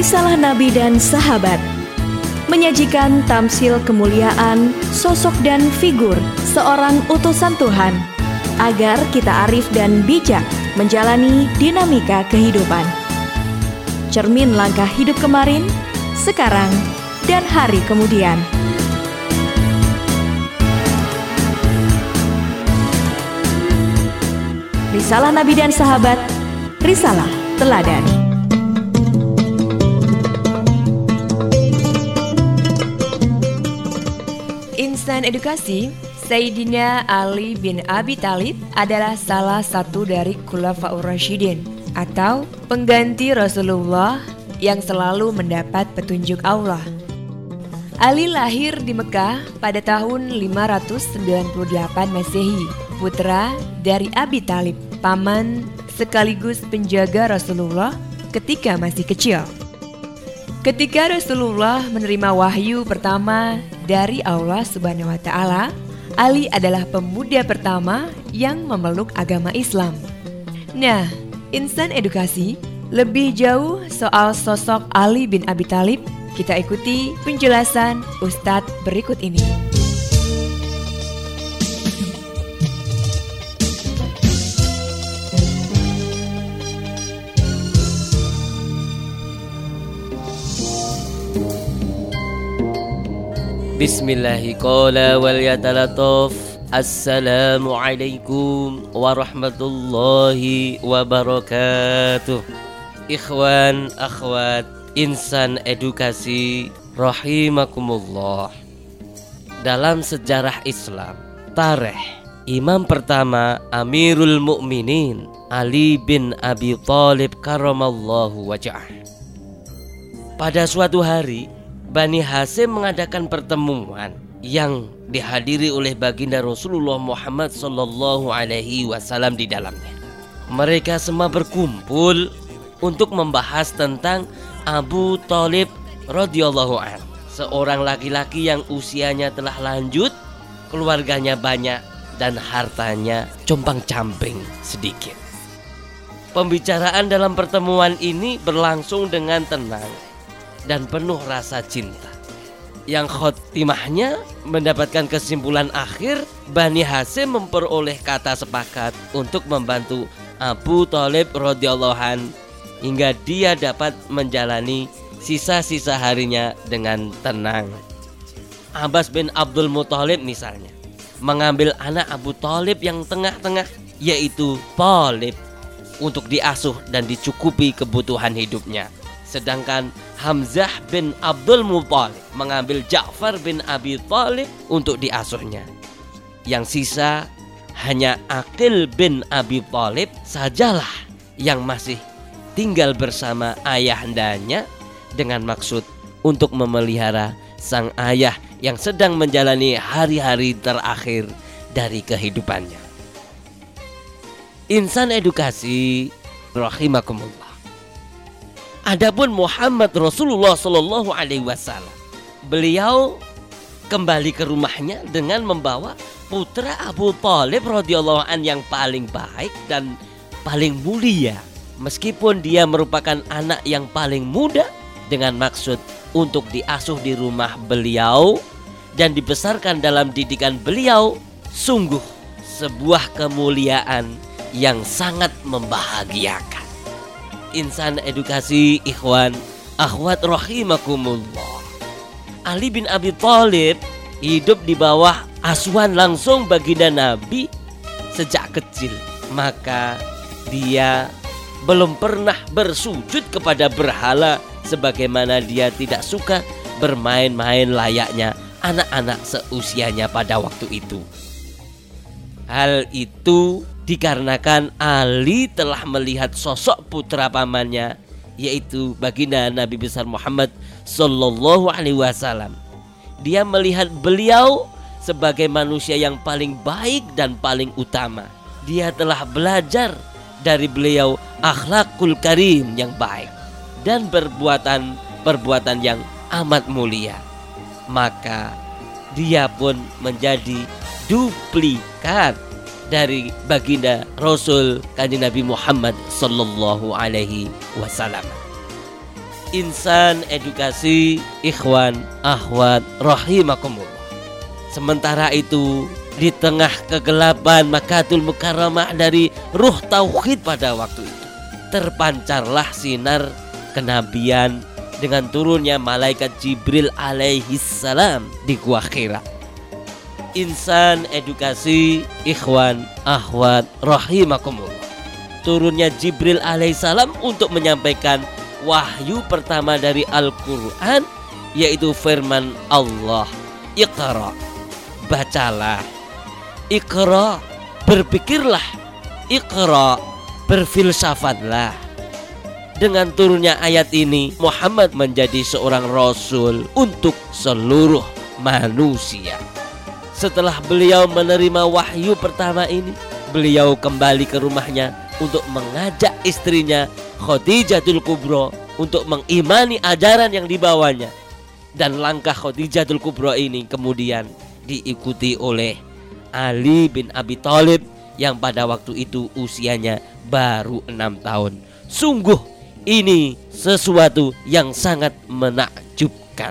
Risalah Nabi dan Sahabat menyajikan tamsil kemuliaan, sosok dan figur seorang utusan Tuhan agar kita arif dan bijak menjalani dinamika kehidupan. Cermin langkah hidup kemarin, sekarang, dan hari kemudian. Risalah Nabi dan Sahabat, Risalah Teladan. Insan edukasi, Sayyidina Ali bin Abi Thalib adalah salah satu dari Khulafaur Rasyidin atau pengganti Rasulullah yang selalu mendapat petunjuk Allah. Ali lahir di Mekah pada tahun 598 Masehi, putra dari Abi Thalib, paman sekaligus penjaga Rasulullah ketika masih kecil. Ketika Rasulullah menerima wahyu pertama dari Allah Subhanahu wa Ta'ala, Ali adalah pemuda pertama yang memeluk agama Islam. Nah, insan edukasi, lebih jauh soal sosok Ali bin Abi Thalib, kita ikuti penjelasan Ustadz berikut ini. Bismillahirrahmanirrahim wal yatalataf. Assalamualaikum warahmatullahi wabarakatuh. Ikhwan, akhwat, insan edukasi rahimakumullah. Dalam sejarah Islam, tarikh imam pertama Amirul Mukminin Ali bin Abi Thalib karramallahu wajhah. Pada suatu hari, Bani Hasyim mengadakan pertemuan yang dihadiri oleh baginda Rasulullah Muhammad sallallahu alaihi wasallam di dalamnya. Mereka semua berkumpul untuk membahas tentang Abu Thalib radhiyallahu anhu, seorang laki-laki yang usianya telah lanjut, keluarganya banyak dan hartanya compang-camping sedikit. Pembicaraan dalam pertemuan ini berlangsung dengan tenang dan penuh rasa cinta, yang khotimahnya mendapatkan kesimpulan akhir Bani Hasyim memperoleh kata sepakat untuk membantu Abu Thalib radhiyallahu anhu hingga dia dapat menjalani sisa-sisa harinya dengan tenang. Abbas bin Abdul Muthalib misalnya mengambil anak Abu Thalib yang tengah-tengah, yaitu Thalib, untuk diasuh dan dicukupi kebutuhan hidupnya. Sedangkan Hamzah bin Abdul Muthalib mengambil Ja'far bin Abi Thalib untuk diasuhnya. Yang sisa hanya Aqil bin Abi Thalib sajalah yang masih tinggal bersama ayahandanya dengan maksud untuk memelihara sang ayah yang sedang menjalani hari-hari terakhir dari kehidupannya. Insan edukasi rahimakumullah. Adapun Muhammad Rasulullah sallallahu alaihi wasallam, beliau kembali ke rumahnya dengan membawa putra Abu Thalib radhiyallahu an yang paling baik dan paling mulia, meskipun dia merupakan anak yang paling muda, dengan maksud untuk diasuh di rumah beliau dan dibesarkan dalam didikan beliau. Sungguh sebuah kemuliaan yang sangat membahagiakan. Insan edukasi, ikhwan, akhwat rahimakumullah. Ali bin Abi Thalib hidup di bawah asuhan langsung baginda Nabi sejak kecil. Maka dia belum pernah bersujud kepada berhala, sebagaimana dia tidak suka bermain-main layaknya anak-anak seusianya pada waktu itu. Hal itu dikarenakan Ali telah melihat sosok putra pamannya, yaitu baginda Nabi besar Muhammad sallallahu alaihi wasallam. Dia melihat beliau sebagai manusia yang paling baik dan paling utama. Dia telah belajar dari beliau akhlakul karim yang baik dan perbuatan yang amat mulia. Maka dia pun menjadi duplikat dari baginda Rasul Kanjeng Nabi Muhammad sallallahu alaihi wasallam. Insan edukasi, ikhwan, akhwat, rahimakumullah. Sementara itu, di tengah kegelapan Makkahul Mukarramah dari ruh tauhid pada waktu itu, terpancarlah sinar kenabian dengan turunnya malaikat Jibril alaihissalam di Gua Hira. Insan edukasi, ikhwan, akhwat, rahimakumullah. Turunnya Jibril alaihissalam untuk menyampaikan wahyu pertama dari Al-Quran, yaitu firman Allah, Iqra, bacalah. Iqra, berpikirlah. Iqra, berfilsafatlah. Dengan turunnya ayat ini, Muhammad menjadi seorang rasul untuk seluruh manusia. Setelah beliau menerima wahyu pertama ini, beliau kembali ke rumahnya untuk mengajak istrinya Khadijatul Kubra untuk mengimani ajaran yang dibawanya. Dan langkah Khadijatul Kubra ini kemudian diikuti oleh Ali bin Abi Thalib yang pada waktu itu usianya baru 6 tahun. Sungguh ini sesuatu yang sangat menakjubkan.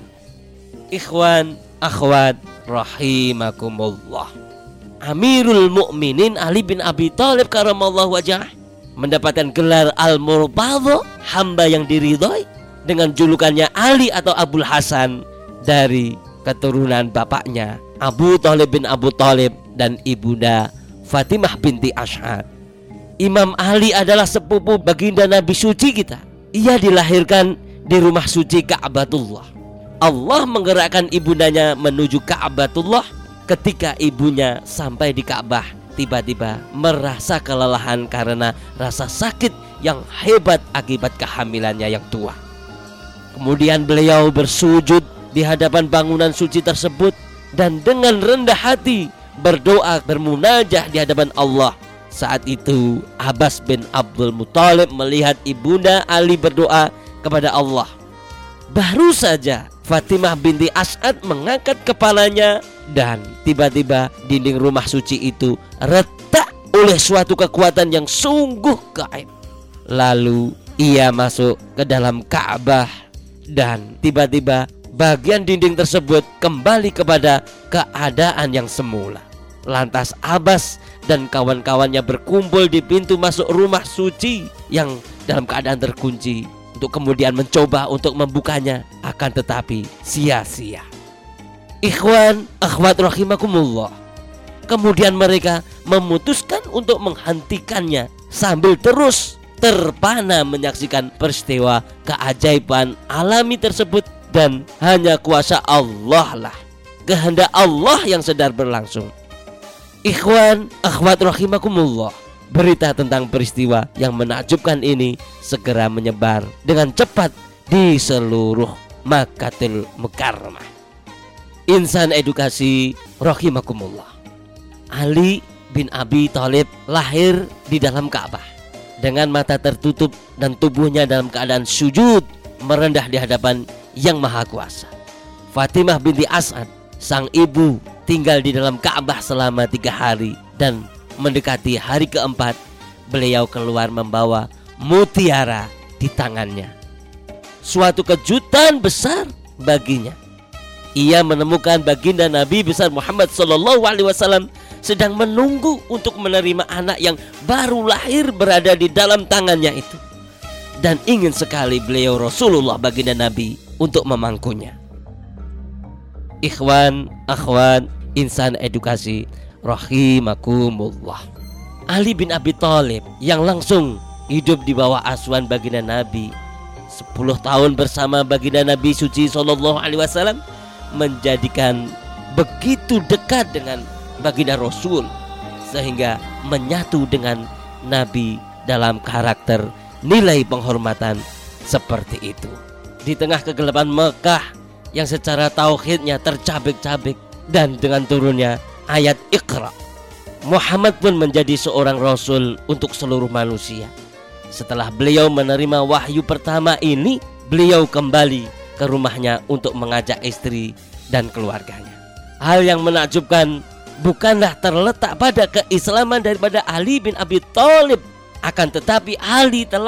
Ikhwan, akhwat, rahimakumullah. Amirul Mukminin Ali bin Abi Thalib karamallahu wajhah mendapatkan gelar Al-Murtadha, hamba yang diridhoi, dengan julukannya Ali atau Abul Hasan dari keturunan bapaknya Abu Thalib bin Abu Thalib dan ibunda Fatimah binti Ash'ad. Imam Ali adalah sepupu baginda Nabi suci kita. Ia dilahirkan di rumah suci Ka'batullah. Allah menggerakkan ibundanya menuju Ka'batullah. Ketika ibunya sampai di Ka'bah, tiba-tiba merasa kelelahan karena rasa sakit yang hebat akibat kehamilannya yang tua. Kemudian beliau bersujud di hadapan bangunan suci tersebut dan dengan rendah hati berdoa, bermunajah di hadapan Allah. Saat itu Abbas bin Abdul Muthalib melihat ibunda Ali berdoa kepada Allah. Baru saja Fatimah binti As'ad mengangkat kepalanya dan tiba-tiba dinding rumah suci itu retak oleh suatu kekuatan yang sungguh gaib. Lalu ia masuk ke dalam Ka'bah dan tiba-tiba bagian dinding tersebut kembali kepada keadaan yang semula. Lantas Abbas dan kawan-kawannya berkumpul di pintu masuk rumah suci yang dalam keadaan terkunci untuk kemudian mencoba untuk membukanya, akan tetapi sia-sia. Ikhwan, akhwat rahimakumullah. Kemudian mereka memutuskan untuk menghentikannya sambil terus terpana menyaksikan peristiwa keajaiban alami tersebut, dan hanya kuasa Allah lah, kehendak Allah yang sedang berlangsung. Ikhwan, akhwat rahimakumullah. Berita tentang peristiwa yang menakjubkan ini segera menyebar dengan cepat di seluruh Makkahul Mukarramah. Insan edukasi rahimakumullah. Ali bin Abi Thalib lahir di dalam Ka'bah dengan mata tertutup dan tubuhnya dalam keadaan sujud merendah di hadapan Yang Maha Kuasa. Fatimah binti As'ad, sang ibu, tinggal di dalam Ka'bah selama 3 hari, dan mendekati hari keempat beliau keluar membawa mutiara di tangannya. Suatu kejutan besar baginya. Ia menemukan baginda Nabi besar Muhammad SAW sedang menunggu untuk menerima anak yang baru lahir berada di dalam tangannya itu, dan ingin sekali beliau Rasulullah baginda Nabi untuk memangkunya. Ikhwan, akhwat, insan edukasi rahimakumullah. Ali bin Abi Thalib yang langsung hidup di bawah asuhan baginda Nabi 10 tahun bersama baginda Nabi suci sallallahu alaihi wasallam, menjadikan begitu dekat dengan baginda Rasul sehingga menyatu dengan Nabi dalam karakter nilai penghormatan seperti itu. Di tengah kegelapan Mekah yang secara tauhidnya tercabik-cabik, dan dengan turunnya ayat Iqra, Muhammad pun menjadi seorang rasul untuk seluruh manusia. Setelah beliau menerima wahyu pertama ini, beliau kembali ke rumahnya untuk mengajak istri dan keluarganya. Hal yang menakjubkan bukanlah terletak pada keislaman daripada Ali bin Abi Thalib, akan tetapi Ali telah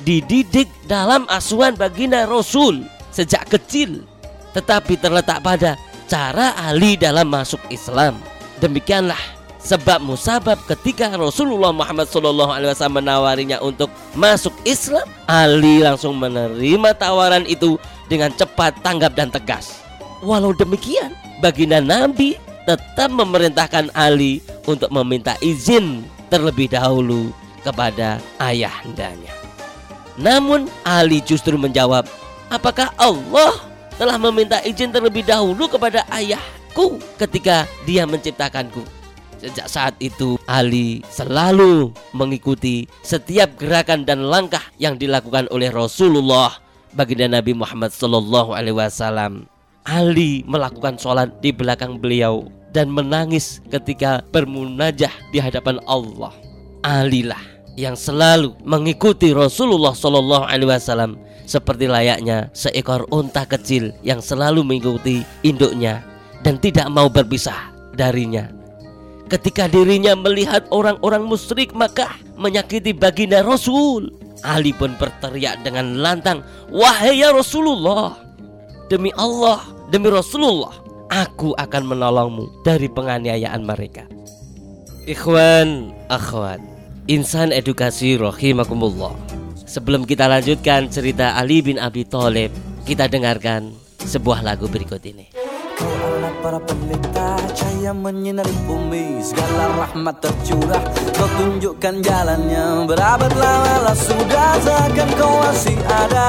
dididik dalam asuhan baginda Rasul sejak kecil, tetapi terletak pada cara Ali dalam masuk Islam. Demikianlah sebab musabab ketika Rasulullah Muhammad SAW menawarinya untuk masuk Islam, Ali langsung menerima tawaran itu dengan cepat, tanggap dan tegas. Walau demikian, baginda Nabi tetap memerintahkan Ali untuk meminta izin terlebih dahulu kepada ayahandanya. Namun Ali justru menjawab, apakah Allah telah meminta izin terlebih dahulu kepada ayahku ketika dia menciptakanku? Sejak saat itu Ali selalu mengikuti setiap gerakan dan langkah yang dilakukan oleh Rasulullah baginda Nabi Muhammad SAW. Ali melakukan sholat di belakang beliau dan menangis ketika bermunajah di hadapan Allah. Alilah yang selalu mengikuti Rasulullah SAW seperti layaknya seekor unta kecil yang selalu mengikuti induknya dan tidak mau berpisah darinya. Ketika dirinya melihat orang-orang musyrik Makkah menyakiti baginda Rasul, Ali pun berteriak dengan lantang, wahai ya Rasulullah, demi Allah, demi Rasulullah, aku akan menolongmu dari penganiayaan mereka. Ikhwan, akhwat, insan edukasi rahimakumullah. Sebelum kita lanjutkan cerita Ali bin Abi Thalib, kita dengarkan sebuah lagu berikut ini. Kau adalah para pelita cahaya menyinari bumi, segala rahmat tercurah. Kau tunjukkan jalannya, berabad lama sudah takkan kau masih ada.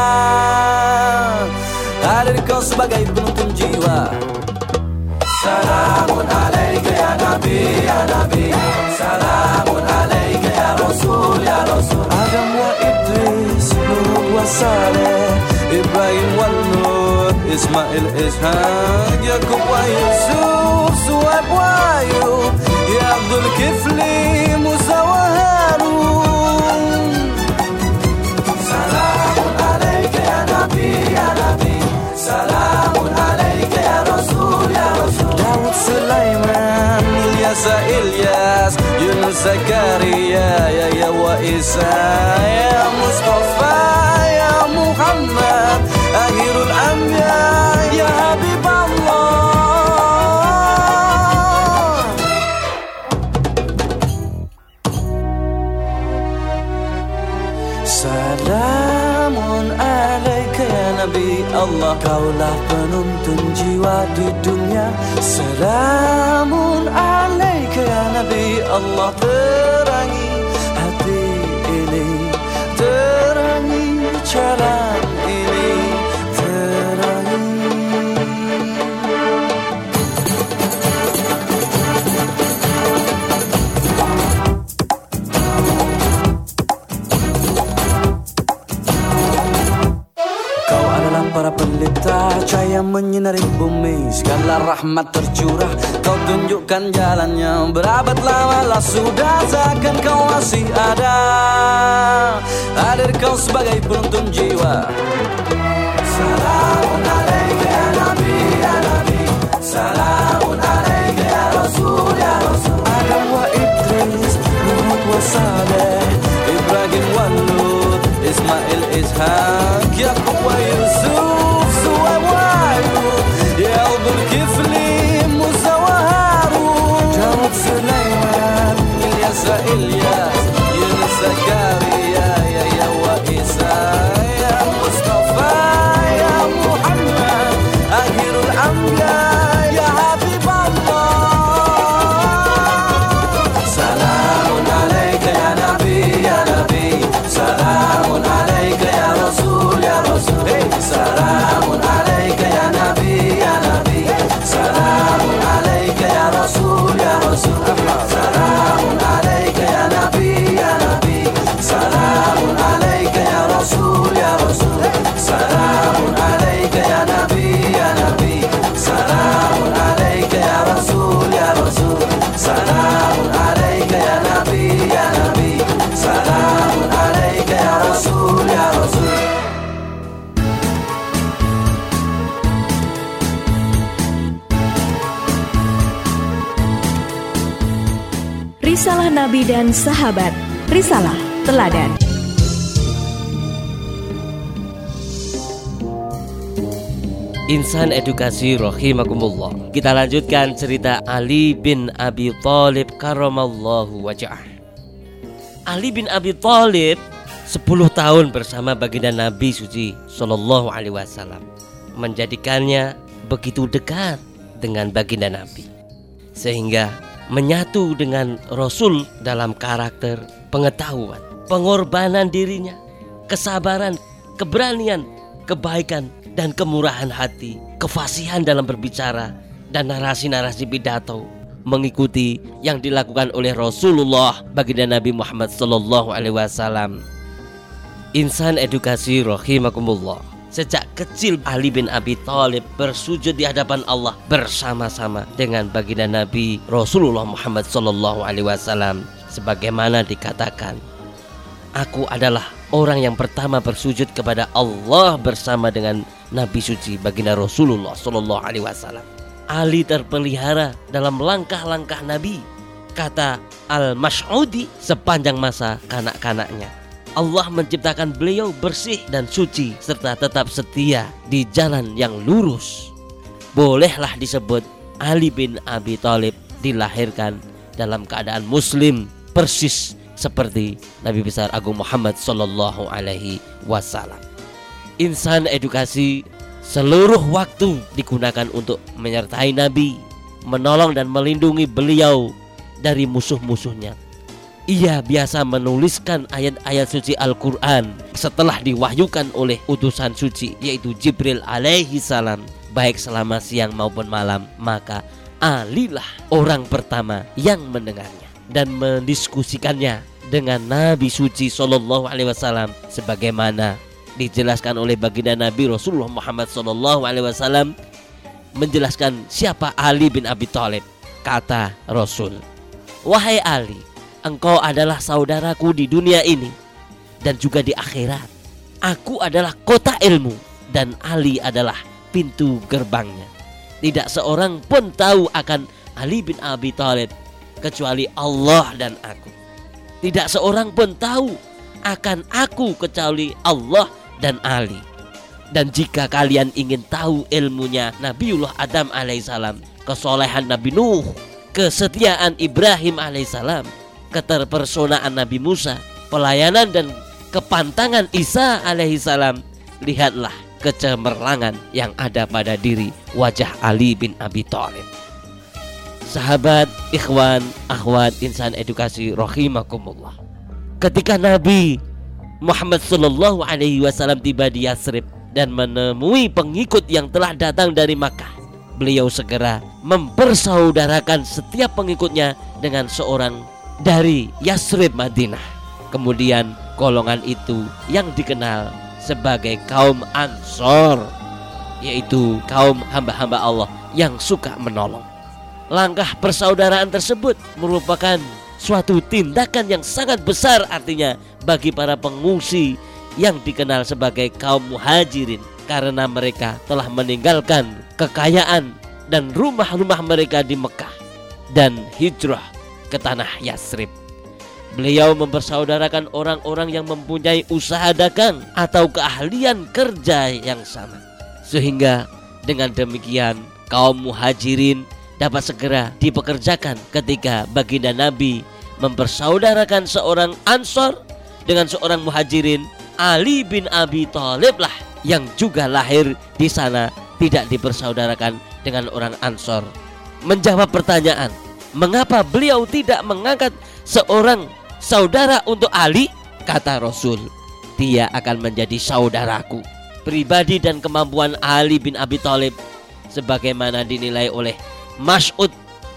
Hadir kau sebagai penuntun jiwa. Salamun alaika ya Nabi, ya Nabi. Salamun alaika ya Rasul, ya Rasul. Adam wa Idris, Nuh wa Saleh, Ibrahim wa Lut, Ismail, Ishaq, Yakub wa Yusuf, Suhaib wa Ayub, ya Abdul Kifli, Musa wa Harun. Salamun alaika ya Nabi, ya Nabi. Salamun alaika ya Rasul, ya Rasul. Daud, Sulaiman, Ilyas, Yunus, Zakaria, Yahya wa Isa, ya Mustafa, ya Muhammad, akhirul anbiya, ya Habib Allah. Salamun alaika ya Nabi Allah, kaulah penuntun jiwa di dunia. Salamun alaika ya Nabi Allah, terangi hati ini, terangi jalan ini, terangi. Kau adalah para pelita cahaya menyinari bumi, segala rahmat tercurah. Kau tunjukkan jalannya, berabad lama sudah takkan kau masih ada. Hadir kau sebagai penuntun jiwa. Salamun alaika ya Nabi, ya Nabi. Salamun alaika ya Rasul, ya Rasul. Adam wa Idris, Nuh wa Saleh, Ibrahim wa Lut, Ismail, Ishaq, Yakub wa Yusuf, Suhaib wa Ayub, ya Abdul Kifli, Musa wa Harun. Daud, Sulaiman, Ilyas, Yunus, Zakaria, Yahya wa Isa, ya Mustafa, ya Muhammad, akhirul anbiya, ya Habib Allah. Salamun alaika ya Nabi, ya Nabi. Salamun alaika ya Rasul, ya Rasul. Salamun alaika ya Nabi, ya Nabi. Salamun alaika ya Rasul, ya Rasul. Salamun alaika ya Nabi, ya Nabi. Salamun alaika ya Rasul, ya Rasul. Salamun alaika ya Nabi, ya Nabi. Salamun alaika ya Rasul, ya Rasul. Salamun alaika ya Nabi, ya Nabi. Salamun alaika ya Rasul, ya Rasul. Risalah Nabi dan Sahabat, Risalah Teladan. Insan edukasi rahimakumullah. Kita lanjutkan cerita Ali bin Abi Thalib karramallahu wajhah. Ali bin Abi Thalib 10 tahun bersama baginda Nabi suci sallallahu alaihi wasallam, menjadikannya begitu dekat dengan baginda Nabi, sehingga menyatu dengan Rasul dalam karakter, pengetahuan, pengorbanan dirinya, kesabaran, keberanian, kebaikan dan kemurahan hati, kefasihan dalam berbicara, dan narasi-narasi pidato mengikuti yang dilakukan oleh Rasulullah baginda Nabi Muhammad sallallahu alaihi wasallam. Insan edukasi rahimakumullah. Sejak kecil Ali bin Abi Thalib bersujud di hadapan Allah bersama-sama dengan baginda Nabi Rasulullah Muhammad sallallahu alaihi wasallam, sebagaimana dikatakan, aku adalah orang yang pertama bersujud kepada Allah bersama dengan Nabi suci baginda Rasulullah sallallahu alaihi wasallam. Ali terpelihara dalam langkah-langkah Nabi, kata Al-Mas'udi, sepanjang masa kanak-kanaknya. Allah menciptakan beliau bersih dan suci serta tetap setia di jalan yang lurus. Bolehlah disebut Ali bin Abi Thalib dilahirkan dalam keadaan muslim, persis seperti Nabi besar Agung Muhammad sallallahu alaihi wasallam. Insan edukasi, seluruh waktu digunakan untuk menyertai Nabi, menolong dan melindungi beliau dari musuh-musuhnya. Ia biasa menuliskan ayat-ayat suci Al-Quran setelah diwahyukan oleh utusan suci, yaitu Jibril alaihi salam, baik selama siang maupun malam. Maka Ali lah orang pertama yang mendengarnya dan mendiskusikannya dengan Nabi suci sallallahu alaihi wasallam, sebagaimana dijelaskan oleh baginda Nabi Rasulullah Muhammad sallallahu alaihi wasallam menjelaskan siapa Ali bin Abi Thalib. Kata Rasul, wahai Ali, engkau adalah saudaraku di dunia ini dan juga di akhirat. Aku adalah kota ilmu dan Ali adalah pintu gerbangnya. Tidak seorang pun tahu akan Ali bin Abi Thalib kecuali Allah dan aku. Tidak seorang pun tahu akan aku kecuali Allah dan Ali. Dan jika kalian ingin tahu ilmunya Nabiullah Adam alaihissalam, kesolehan Nabi Nuh, kesetiaan Ibrahim alaihissalam, keterpersonaan Nabi Musa, pelayanan dan kepantangan Isa alaihissalam, lihatlah kecemerlangan yang ada pada diri wajah Ali bin Abi Thalib. Sahabat, ikhwan, akhwat, insan edukasi rahimakumullah. Ketika Nabi Muhammad sallallahu alaihi wasallam tiba di Yathrib dan menemui pengikut yang telah datang dari Makkah, beliau segera mempersaudarakan setiap pengikutnya dengan seorang dari Yathrib Madinah. Kemudian golongan itu yang dikenal sebagai kaum Ansor, yaitu kaum hamba-hamba Allah yang suka menolong. Langkah persaudaraan tersebut merupakan suatu tindakan yang sangat besar artinya bagi para pengungsi yang dikenal sebagai kaum muhajirin, karena mereka telah meninggalkan kekayaan dan rumah-rumah mereka di Mekah dan hijrah ke tanah Yathrib. Beliau mempersaudarakan orang-orang yang mempunyai usaha dagang atau keahlian kerja yang sama, sehingga dengan demikian kaum muhajirin dapat segera dipekerjakan ketika baginda Nabi mempersaudarakan seorang Ansor dengan seorang muhajirin. Ali bin Abi Thalib lah yang juga lahir di sana, tidak dipersaudarakan dengan orang Ansor. Menjawab pertanyaan, mengapa beliau tidak mengangkat seorang saudara untuk Ali? Kata Rasul, dia akan menjadi saudaraku. Pribadi dan kemampuan Ali bin Abi Thalib sebagaimana dinilai oleh Mas'ud,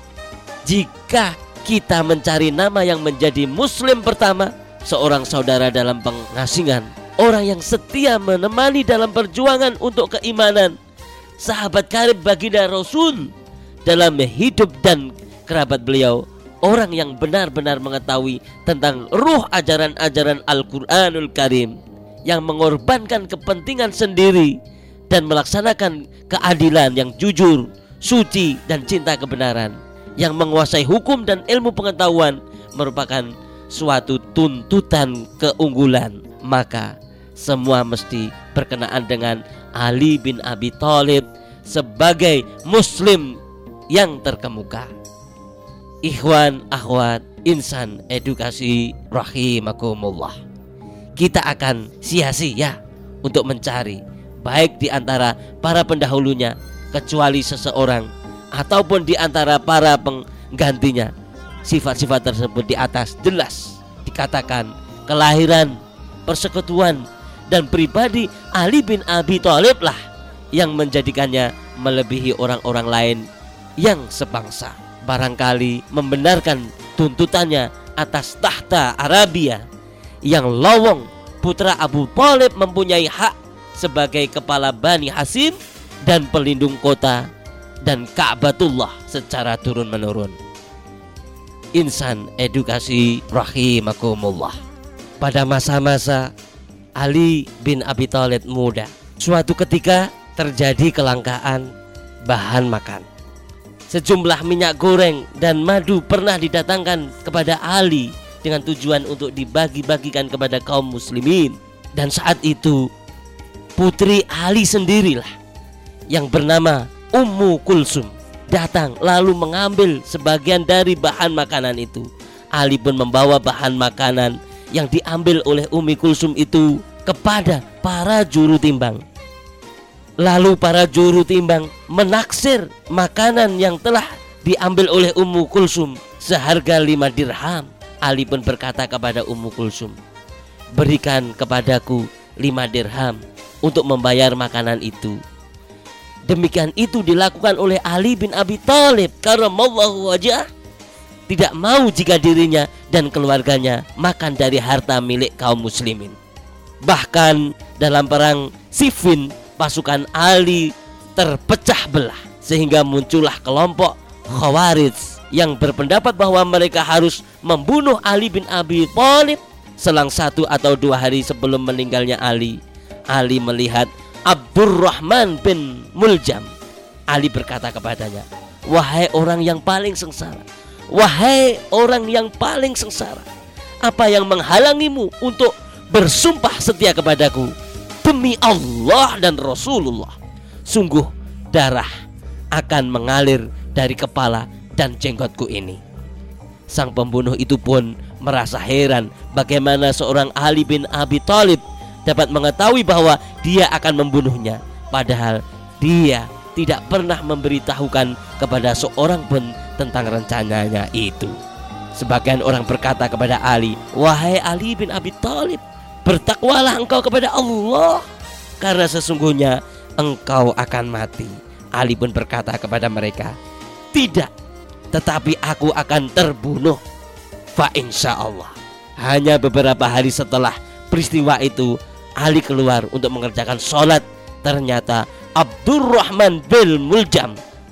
jika kita mencari nama yang menjadi muslim pertama, seorang saudara dalam pengasingan, orang yang setia menemani dalam perjuangan untuk keimanan, sahabat karib baginda Rasul dalam hidup dan kerabat beliau, orang yang benar-benar mengetahui tentang ruh ajaran-ajaran Al-Quranul Karim, yang mengorbankan kepentingan sendiri dan melaksanakan keadilan yang jujur, suci dan cinta kebenaran, yang menguasai hukum dan ilmu pengetahuan, merupakan suatu tuntutan keunggulan. Maka semua mesti berkenaan dengan Ali bin Abi Thalib sebagai muslim yang terkemuka. Ikhwan, akhwat, insan edukasi rahimakumullah. Kita akan sia-sia untuk mencari baik di antara para pendahulunya kecuali seseorang ataupun di antara para penggantinya. Sifat-sifat tersebut di atas jelas dikatakan kelahiran, persekutuan dan pribadi Ali bin Abi Thalib lah yang menjadikannya melebihi orang-orang lain yang sebangsa. Barangkali membenarkan tuntutannya atas tahta Arabia yang lowong, putra Abu Thalib mempunyai hak sebagai kepala Bani Hashim dan pelindung kota dan Ka'batullah secara turun-menurun. Insan edukasi rahimakumullah. Pada masa-masa Ali bin Abi Thalib muda, suatu ketika terjadi kelangkaan bahan makan. Sejumlah minyak goreng dan madu pernah didatangkan kepada Ali dengan tujuan untuk dibagi-bagikan kepada kaum muslimin. Dan saat itu putri Ali sendirilah yang bernama Ummu Kulsum datang lalu mengambil sebagian dari bahan makanan itu. Ali pun membawa bahan makanan yang diambil oleh Ummu Kulsum itu kepada para juru timbang. Lalu para juru timbang menaksir makanan yang telah diambil oleh Ummu Kulsum seharga 5 dirham. Ali pun berkata kepada Ummu Kulsum, berikan kepadaku 5 dirham untuk membayar makanan itu. Demikian itu dilakukan oleh Ali bin Abi Thalib karramallahu wajhah, tidak mau jika dirinya dan keluarganya makan dari harta milik kaum muslimin. Bahkan dalam perang Siffin, pasukan Ali terpecah belah sehingga muncullah kelompok Khawarij yang berpendapat bahwa mereka harus membunuh Ali bin Abi Thalib. Selang 1 atau 2 hari sebelum meninggalnya Ali melihat Abdurrahman bin Muljam. Ali berkata kepadanya, wahai orang yang paling sengsara, wahai orang yang paling sengsara, apa yang menghalangimu untuk bersumpah setia kepadaku? Demi Allah dan Rasulullah, sungguh darah akan mengalir dari kepala dan jenggotku ini. Sang pembunuh itu pun merasa heran bagaimana seorang Ali bin Abi Thalib dapat mengetahui bahwa dia akan membunuhnya, padahal dia tidak pernah memberitahukan kepada seorang pun tentang rencananya itu. Sebagian orang berkata kepada Ali, wahai Ali bin Abi Thalib, bertakwalah engkau kepada Allah, karena sesungguhnya engkau akan mati. Ali pun berkata kepada mereka, tidak, tetapi aku akan terbunuh. Fa insya Allah. Hanya beberapa hari setelah peristiwa itu, Ali keluar untuk mengerjakan sholat. Ternyata Abdurrahman bin Muljam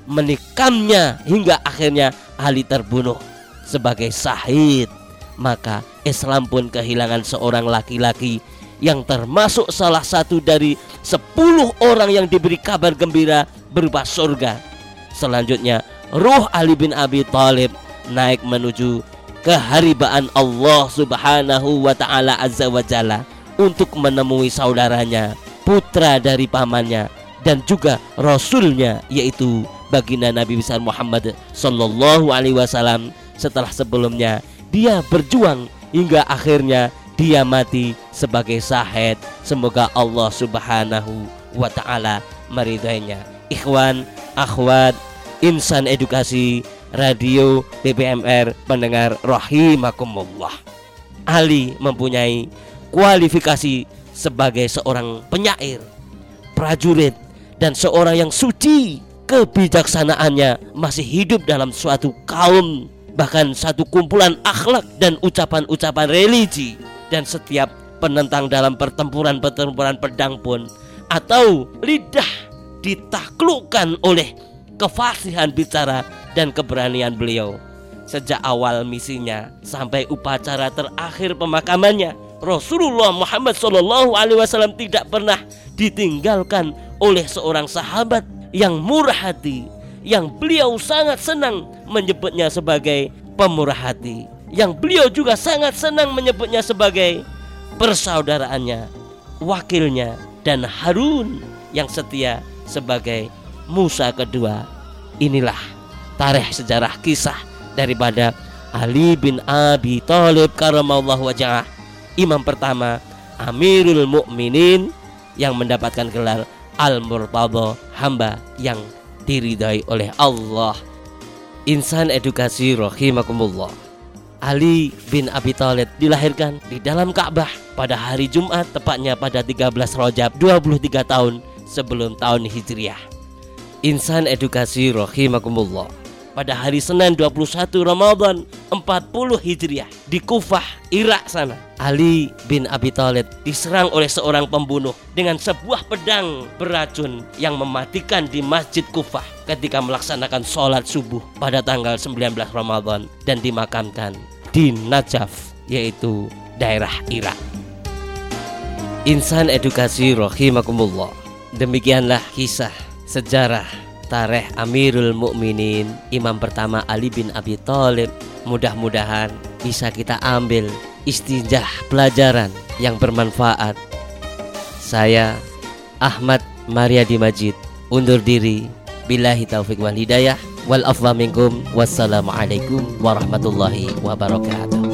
menikamnya hingga akhirnya Ali terbunuh sebagai syahid. Maka Islam pun kehilangan seorang laki-laki yang termasuk salah satu dari 10 orang yang diberi kabar gembira berupa surga. Selanjutnya ruh Ali bin Abi Thalib naik menuju keharibaan Allah subhanahu wa ta'ala azza wa jalla untuk menemui saudaranya, putra dari pamannya dan juga rasulnya, yaitu baginda Nabi besar Muhammad sallallahu alaihi wasallam. Setelah sebelumnya dia berjuang hingga akhirnya dia mati sebagai syahid. Semoga Allah subhanahu wa ta'ala meridainya. Ikhwan, akhwat, insan edukasi radio BBMR pendengar rahimakumullah. Ali mempunyai kualifikasi sebagai seorang penyair, prajurit, dan seorang yang suci. Kebijaksanaannya masih hidup dalam suatu kaum, bahkan satu kumpulan akhlak dan ucapan-ucapan religi. Dan setiap penentang dalam pertempuran pedang pun atau lidah ditaklukkan oleh kefasihan bicara dan keberanian beliau. Sejak awal misinya sampai upacara terakhir pemakamannya, Rasulullah Muhammad SAW tidak pernah ditinggalkan oleh seorang sahabat yang murah hati, yang beliau sangat senang menyebutnya sebagai pemurah hati, yang beliau juga sangat senang menyebutnya sebagai persaudaraannya, wakilnya, dan Harun yang setia sebagai Musa kedua. Inilah tarikh sejarah kisah daripada Ali bin Abi Thalib karamallahu wajhah, imam pertama, Amirul Mukminin, yang mendapatkan gelar Al-Murtadha, hamba yang diridhai oleh Allah. Insan edukasi rahimakumullah. Ali bin Abi Thalib dilahirkan di dalam Ka'bah pada hari Jumat, tepatnya pada 13 Rajab 23 tahun sebelum tahun Hijriah. Insan edukasi rahimakumullah. Pada hari Senin 21 Ramadan 40 Hijriah di Kufah, Irak sana, Ali bin Abi Thalib diserang oleh seorang pembunuh dengan sebuah pedang beracun yang mematikan di Masjid Kufah ketika melaksanakan sholat subuh pada tanggal 19 Ramadan dan dimakamkan di Najaf, yaitu daerah Irak. Insan edukasi rahimakumullah. Demikianlah kisah sejarah tarikh Amirul Mukminin, imam pertama Ali bin Abi Thalib. Mudah-mudahan bisa kita ambil istinjah pelajaran yang bermanfaat. Saya Ahmad Mariadi Majid undur diri. Billahi taufiq wal hidayah wal afwa minkum. Wassalamualaikum warahmatullahi wabarakatuh.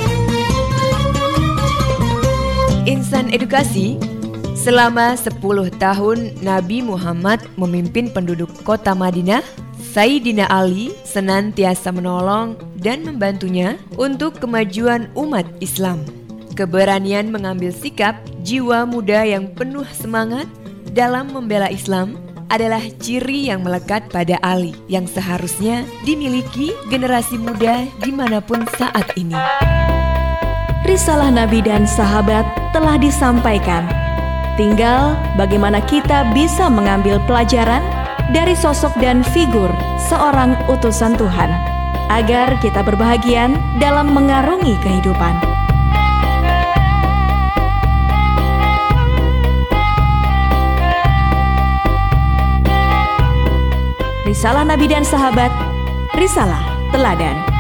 Insan edukasi. Selama 10 tahun Nabi Muhammad memimpin penduduk kota Madinah, Sayyidina Ali senantiasa menolong dan membantunya untuk kemajuan umat Islam. Keberanian mengambil sikap, jiwa muda yang penuh semangat dalam membela Islam adalah ciri yang melekat pada Ali yang seharusnya dimiliki generasi muda dimanapun saat ini. Risalah Nabi dan sahabat telah disampaikan. Tinggal bagaimana kita bisa mengambil pelajaran dari sosok dan figur seorang utusan Tuhan, agar kita berbahagia dalam mengarungi kehidupan. Risalah Nabi dan sahabat, risalah teladan.